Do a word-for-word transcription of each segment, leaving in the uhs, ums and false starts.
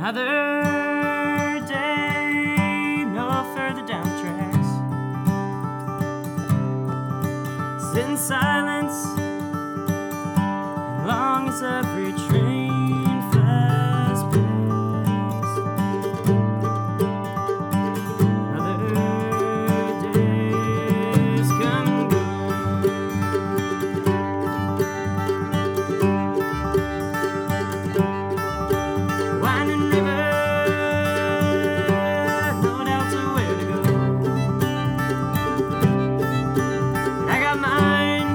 Another day, no further down the tracks. Sit in silence, as long as every train flies past. Another day's come and gone. Winding river, no doubts of where to go. But I got mine,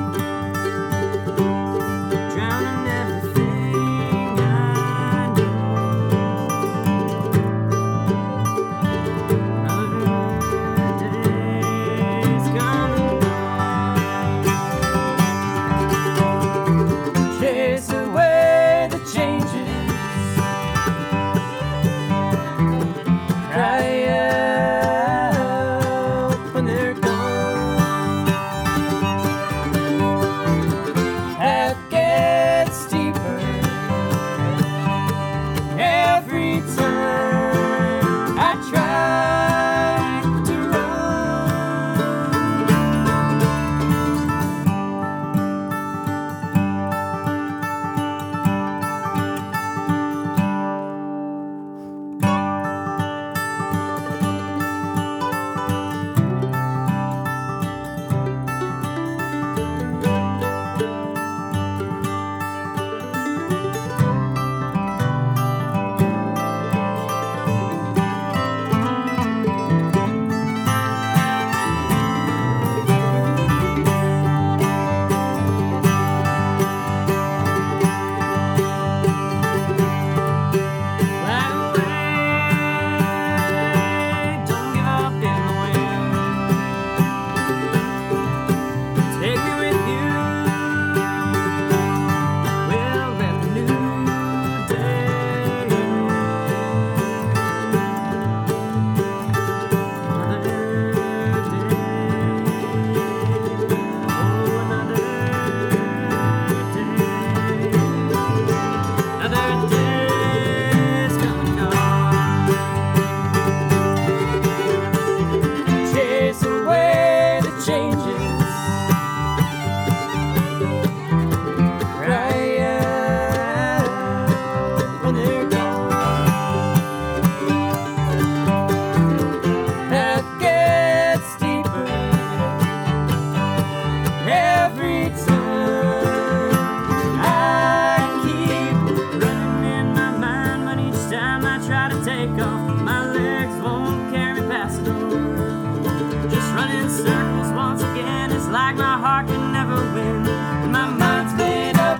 drowning everything I know. Another day's come and gone. Chase away the changes, cry out when they're gone. Path gets steeper every time I try to take off, my legs won't carry me past the door. Just running circles once again, it's like my heart can never win, and my mind's made up.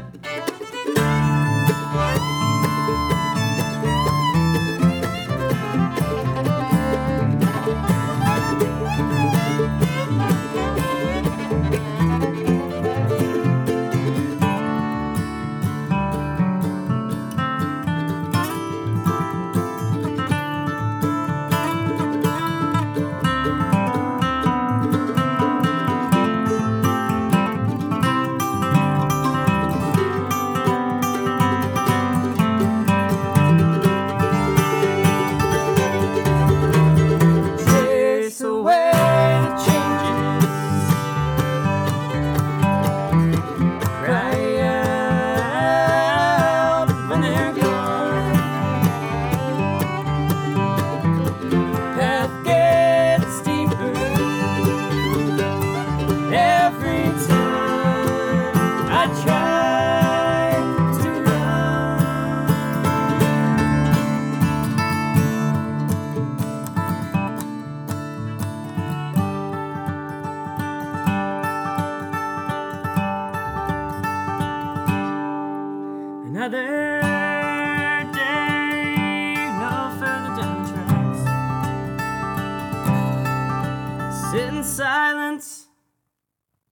Another